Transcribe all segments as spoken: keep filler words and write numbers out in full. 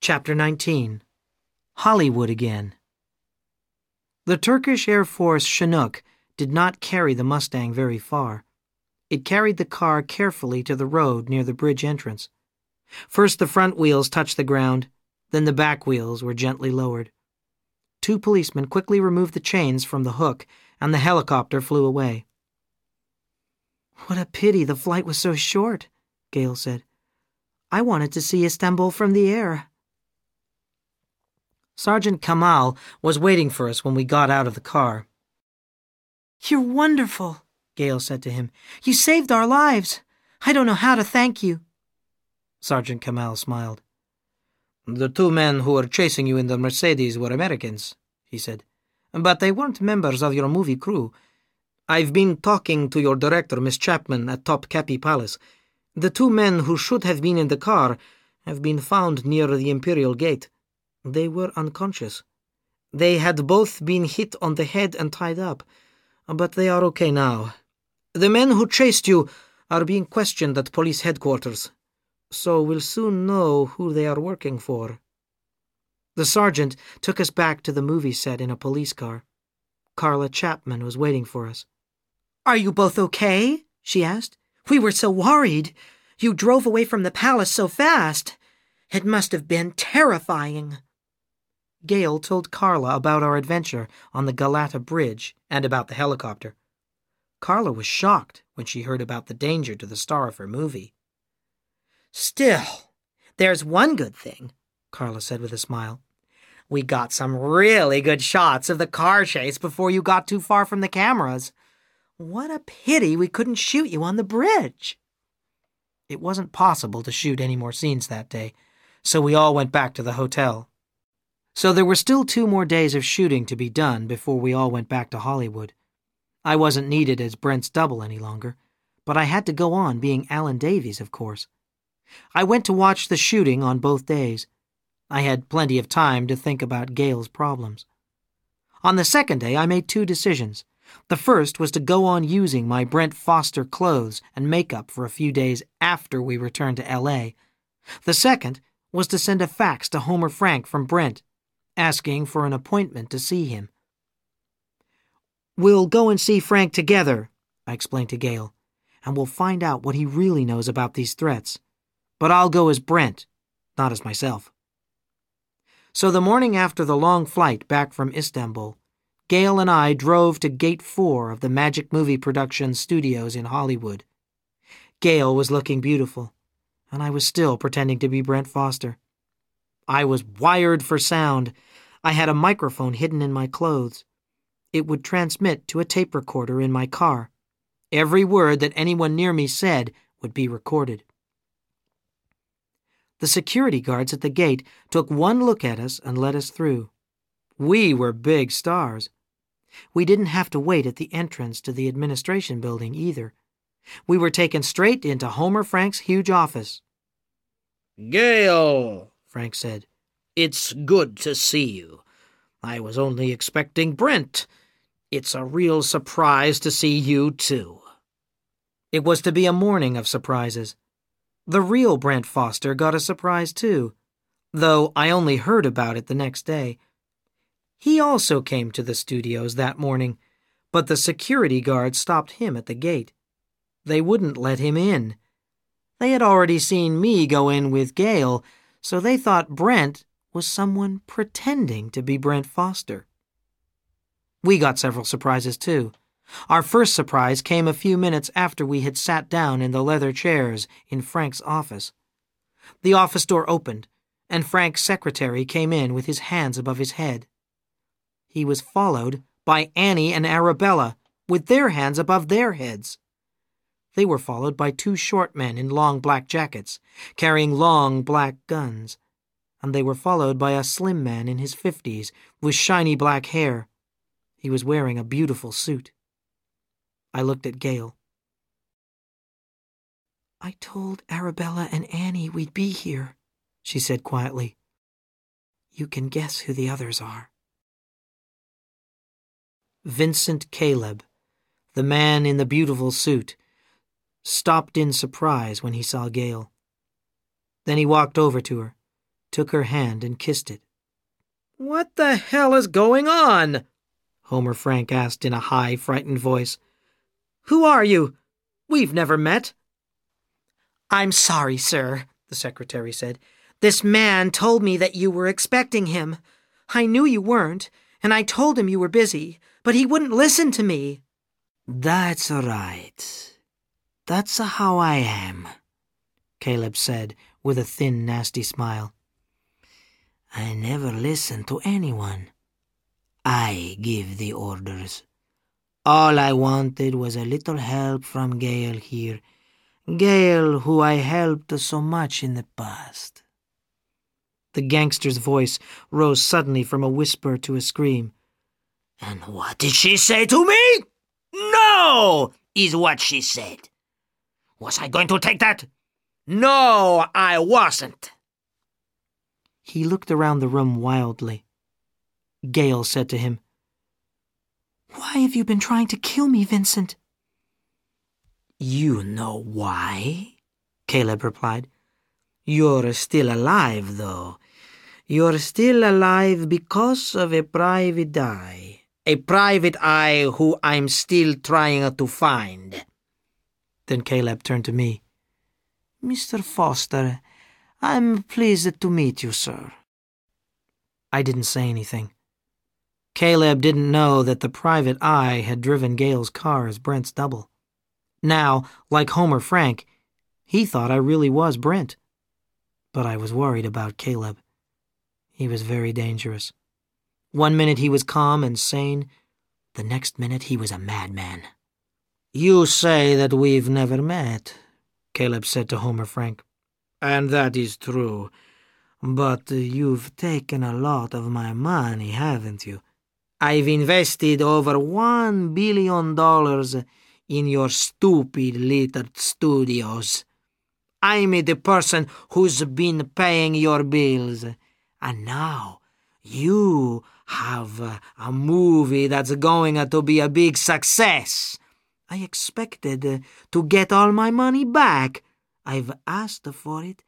Chapter nineteen. Hollywood Again. The Turkish Air Force Chinook did not carry the Mustang very far. It carried the car carefully to the road near the bridge entrance. First the front wheels touched the ground, then the back wheels were gently lowered. Two policemen quickly removed the chains from the hook, and the helicopter flew away. "What a pity the flight was so short," Gail said. "I wanted to see Istanbul from the air." Sergeant Kamal was waiting for us when we got out of the car. "You're wonderful," Gail said to him. "You saved our lives. I don't know how to thank you." Sergeant Kamal smiled. "The two men who were chasing you in the Mercedes were Americans," he said. "But they weren't members of your movie crew. I've been talking to your director, Miss Chapman, at Topkapi Palace. The two men who should have been in the car have been found near the Imperial Gate. They were unconscious. They had both been hit on the head and tied up, but they are okay now. The men who chased you are being questioned at police headquarters, so we'll soon know who they are working for." The sergeant took us back to the movie set in a police car. Carla Chapman was waiting for us. "Are you both okay?" she asked. "We were so worried. You drove away from the palace so fast. It must have been terrifying." Gail told Carla about our adventure on the Galata Bridge and about the helicopter. Carla was shocked when she heard about the danger to the star of her movie. "Still, there's one good thing," Carla said with a smile. "We got some really good shots of the car chase before you got too far from the cameras. What a pity we couldn't shoot you on the bridge." It wasn't possible to shoot any more scenes that day, so we all went back to the hotel. So there were still two more days of shooting to be done before we all went back to Hollywood. I wasn't needed as Brent's double any longer, but I had to go on being Alan Davies, of course. I went to watch the shooting on both days. I had plenty of time to think about Gail's problems. On the second day, I made two decisions. The first was to go on using my Brent Foster clothes and makeup for a few days after we returned to L A. The second was to send a fax to Homer Frank from Brent, asking for an appointment to see him. "We'll go and see Frank together," I explained to Gail, "and we'll find out what he really knows about these threats. But I'll go as Brent, not as myself." So the morning after the long flight back from Istanbul, Gail and I drove to Gate four of the Magic Movie Productions studios in Hollywood. Gail was looking beautiful, and I was still pretending to be Brent Foster. I was wired for sound. I had a microphone hidden in my clothes. It would transmit to a tape recorder in my car. Every word that anyone near me said would be recorded. The security guards at the gate took one look at us and let us through. We were big stars. We didn't have to wait at the entrance to the administration building either. We were taken straight into Homer Frank's huge office. "Gail," Frank said, "it's good to see you. I was only expecting Brent. It's a real surprise to see you, too." It was to be a morning of surprises. The real Brent Foster got a surprise, too, though I only heard about it the next day. He also came to the studios that morning, but the security guards stopped him at the gate. They wouldn't let him in. They had already seen me go in with Gail, so they thought Brent was someone pretending to be Brent Foster. We got several surprises, too. Our first surprise came a few minutes after we had sat down in the leather chairs in Frank's office. The office door opened, and Frank's secretary came in with his hands above his head. He was followed by Annie and Arabella, with their hands above their heads. They were followed by two short men in long black jackets, carrying long black guns, and they were followed by a slim man in his fifties with shiny black hair. He was wearing a beautiful suit. I looked at Gail. "I told Arabella and Annie we'd be here," she said quietly. "You can guess who the others are." Vincent Caleb, the man in the beautiful suit, stopped in surprise when he saw Gail. Then he walked over to her, took her hand and kissed it. "What the hell is going on?" Homer Frank asked in a high, frightened voice. "Who are you? We've never met." "I'm sorry, sir," the secretary said. "This man told me that you were expecting him. I knew you weren't, and I told him you were busy, but he wouldn't listen to me." "That's right. That's how I am," Caleb said with a thin, nasty smile. "I never listen to anyone. I give the orders. All I wanted was a little help from Gale here, Gale who I helped so much in the past." The gangster's voice rose suddenly from a whisper to a scream. "And what did she say to me? No, is what she said. Was I going to take that? No, I wasn't." He looked around the room wildly. Gale said to him, "Why have you been trying to kill me, Vincent?" "You know why," Caleb replied. "You're still alive, though. You're still alive because of a private eye. A private eye who I'm still trying to find." Then Caleb turned to me. "Mister Foster, I'm pleased to meet you, sir." I didn't say anything. Caleb didn't know that the private eye had driven Gale's car as Brent's double. Now, like Homer Frank, he thought I really was Brent. But I was worried about Caleb. He was very dangerous. One minute he was calm and sane. The next minute he was a madman. "You say that we've never met," Caleb said to Homer Frank. "And that is true. But you've taken a lot of my money, haven't you? I've invested over one billion dollars in your stupid little studios. I'm the person who's been paying your bills. And now you have a movie that's going to be a big success. I expected to get all my money back. I've asked for it.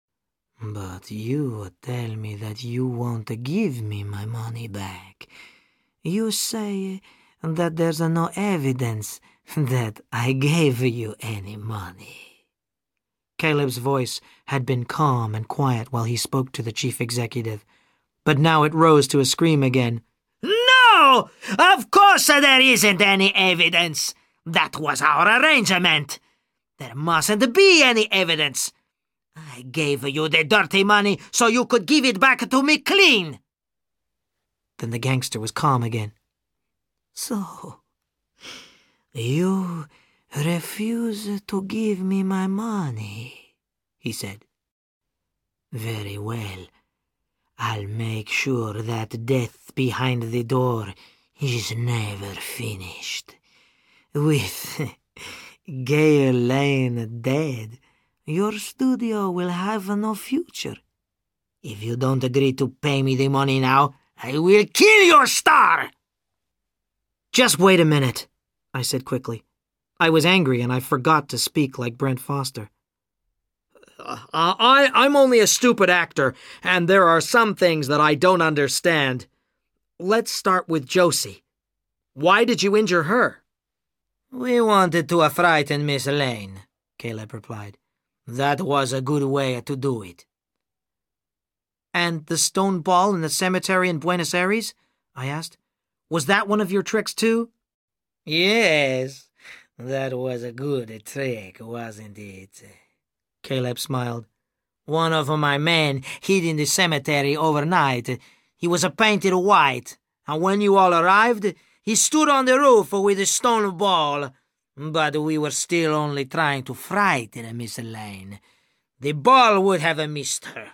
But you tell me that you won't give me my money back. You say that there's no evidence that I gave you any money." Caleb's voice had been calm and quiet while he spoke to the chief executive, but now it rose to a scream again. "No! Of course there isn't any evidence. That was our arrangement. There mustn't be any evidence. I gave you the dirty money so you could give it back to me clean." Then the gangster was calm again. "So, you refuse to give me my money," he said. "Very well. I'll make sure that death behind the door is never finished. With Gale Lane dead, your studio will have no future. If you don't agree to pay me the money now, I will kill your star!" "Just wait a minute," I said quickly. I was angry and I forgot to speak like Brent Foster. Uh, I, I'm only a stupid actor, and there are some things that I don't understand. Let's start with Josie. Why did you injure her?" "We wanted to frighten Miss Lane," Caleb replied. "That was a good way to do it." "And the stone ball in the cemetery in Buenos Aires?" I asked. "Was that one of your tricks too?" "Yes, that was a good trick, wasn't it?" Caleb smiled. "One of my men hid in the cemetery overnight. He was painted white, and when you all arrived, he stood on the roof with a stone ball. But we were still only trying to frighten Miss Lane. The ball would have missed her."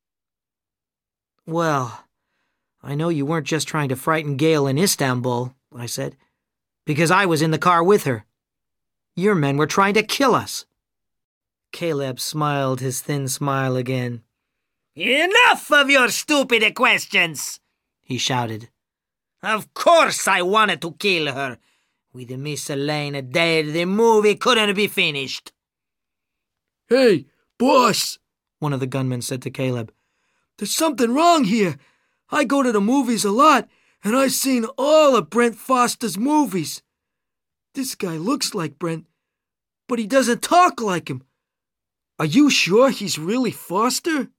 "Well, I know you weren't just trying to frighten Gale in Istanbul," I said, "because I was in the car with her. Your men were trying to kill us." Caleb smiled his thin smile again. "Enough of your stupid questions," he shouted. "Of course I wanted to kill her. With Miss Lane dead, the movie couldn't be finished." "Hey, boss," one of the gunmen said to Caleb. There's something wrong here. I go to the movies a lot, and I've seen all of Brent Foster's movies. This guy looks like Brent, but he doesn't talk like him. Are you sure he's really Foster?"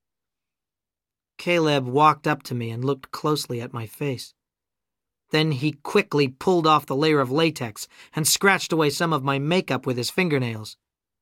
Caleb walked up to me and looked closely at my face. Then he quickly pulled off the layer of latex and scratched away some of my makeup with his fingernails.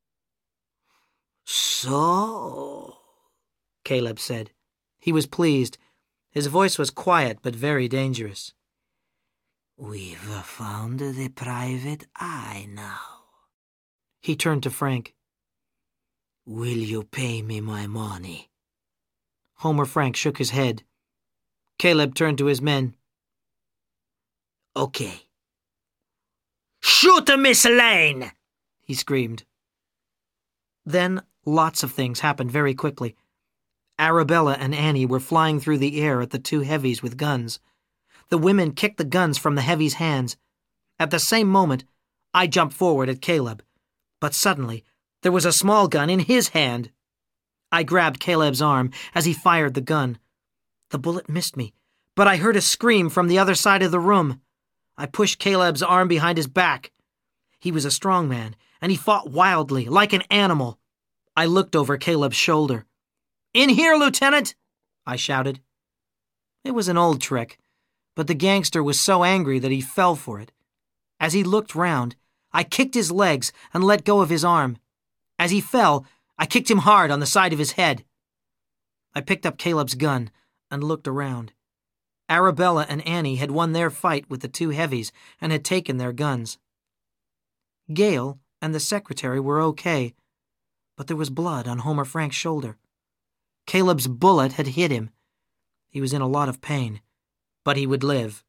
"So," Caleb said. He was pleased. His voice was quiet but very dangerous. "We've found the private eye now." He turned to Frank. "Will you pay me my money?" Homer Frank shook his head. Caleb turned to his men. "Okay." "Shoot Miss Lane!" he screamed. Then lots of things happened very quickly. Arabella and Annie were flying through the air at the two heavies with guns. The women kicked the guns from the heavies' hands. At the same moment, I jumped forward at Caleb, but suddenly there was a small gun in his hand. I grabbed Caleb's arm as he fired the gun. The bullet missed me, but I heard a scream from the other side of the room. I pushed Caleb's arm behind his back. He was a strong man, and he fought wildly, like an animal. I looked over Caleb's shoulder. "In here, Lieutenant!" I shouted. It was an old trick, but the gangster was so angry that he fell for it. As he looked round, I kicked his legs and let go of his arm. As he fell, I kicked him hard on the side of his head. I picked up Caleb's gun and looked around. Arabella and Annie had won their fight with the two heavies and had taken their guns. Gail and the secretary were okay, but there was blood on Homer Frank's shoulder. Caleb's bullet had hit him. He was in a lot of pain, but he would live.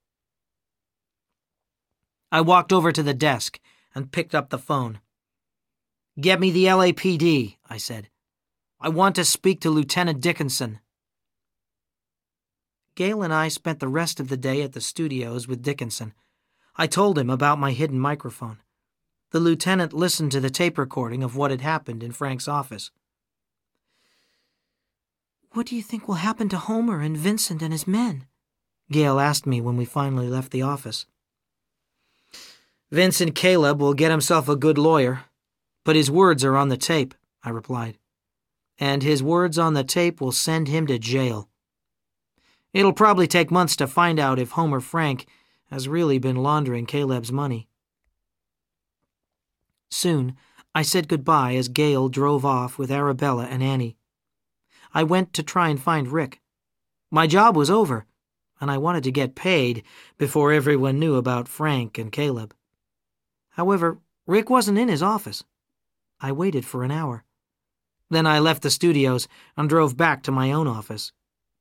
I walked over to the desk and picked up the phone. "Get me the L A P D, I said. "I want to speak to Lieutenant Dickinson." Gail and I spent the rest of the day at the studios with Dickinson. I told him about my hidden microphone. The lieutenant listened to the tape recording of what had happened in Frank's office. "What do you think will happen to Homer and Vincent and his men?" Gail asked me when we finally left the office. "Vincent Caleb will get himself a good lawyer, but his words are on the tape," I replied. "And his words on the tape will send him to jail. It'll probably take months to find out if Homer Frank has really been laundering Caleb's money." Soon, I said goodbye as Gail drove off with Arabella and Annie. I went to try and find Rick. My job was over, and I wanted to get paid before everyone knew about Frank and Caleb. However, Rick wasn't in his office. I waited for an hour. Then I left the studios and drove back to my own office.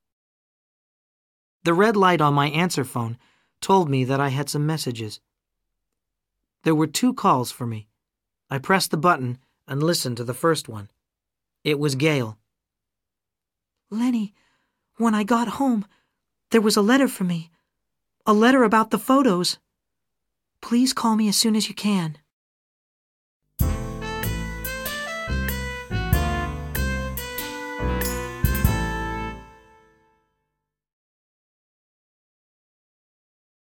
The red light on my answer phone told me that I had some messages. There were two calls for me. I pressed the button and listened to the first one. It was Gail. "Lenny, when I got home, there was a letter for me. A letter about the photos. Please call me as soon as you can."